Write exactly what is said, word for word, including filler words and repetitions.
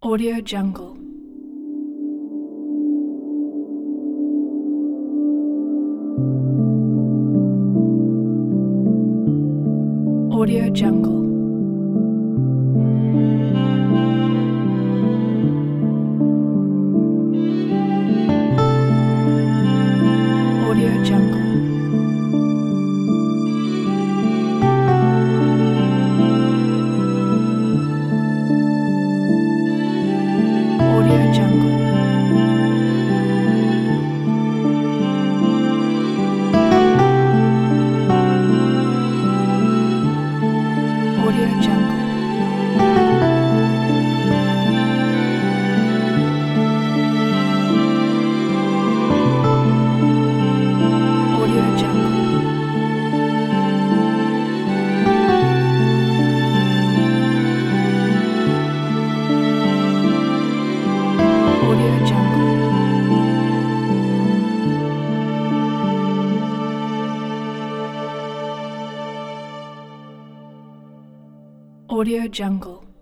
Audio Jungle. Audio Jungle. Audio Jungle. Audio Jungle. Audio Jungle. Audio Jungle. Audio Jungle. Audio Jungle.